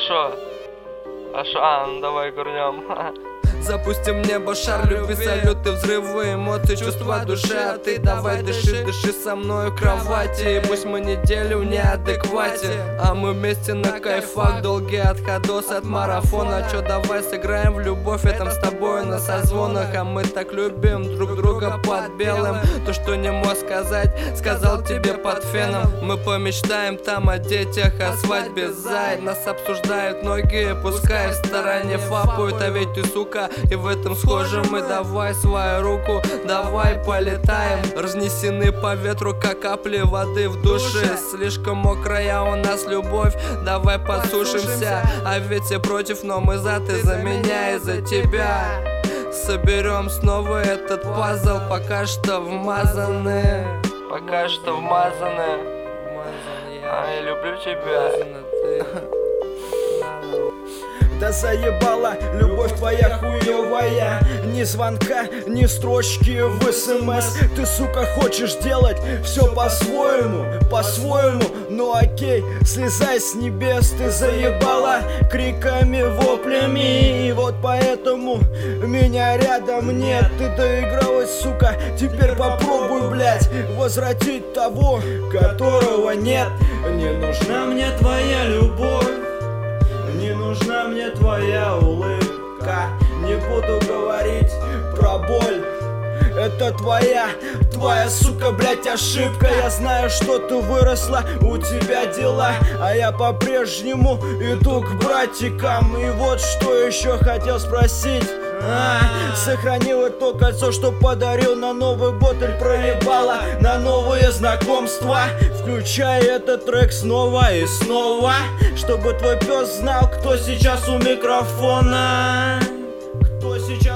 шо? Ну давай курнем. Запустим в небо шар любви, салюты, взрывы, эмоций, чувства души. А ты давай дыши, дыши со мной в кровати. И пусть мы неделю в неадеквате, а мы вместе на кайфах. Долгий отходос от марафона. Чё, давай сыграем в любовь, я там с тобой на созвонах. А мы так любим друг друга под белым. То, что не мог сказать, сказал тебе под феном. Мы помечтаем там о детях, о свадьбе, зай. Нас обсуждают многие, пускай в стороне фапают. А ведь ты, сука, и в этом схожи мы. Давай свою руку, давай полетаем. Разнесены по ветру, как капли воды в душе. Слишком мокрая у нас любовь, давай подсушимся. А ведь все против, но мы за, ты за меня и за тебя. Соберем снова этот пазл, пока что вмазаны. Пока что вмазаны. Я люблю тебя. Да заебала любовь твоя хуевая. Ни звонка, ни строчки в СМС. Ты, сука, хочешь делать все по-своему, по-своему. Ну окей, слезай с небес. Ты заебала криками, воплями. И вот поэтому меня рядом нет. Ты доигралась, сука, теперь попробуй, блять, возвратить того, которого нет. Не нужна мне твоя любовь, не нужна мне твоя улыбка. Не буду говорить про боль. Это твоя, сука, блять, ошибка. Я знаю, что ты выросла, у тебя дела, а я по-прежнему иду к братикам. И вот что еще хотел спросить. Сохранила то кольцо, что подарил на Новый год, или проебала на новые знакомства? Включай этот трек снова и снова, чтобы твой пес знал, кто сейчас у микрофона. Кто сейчас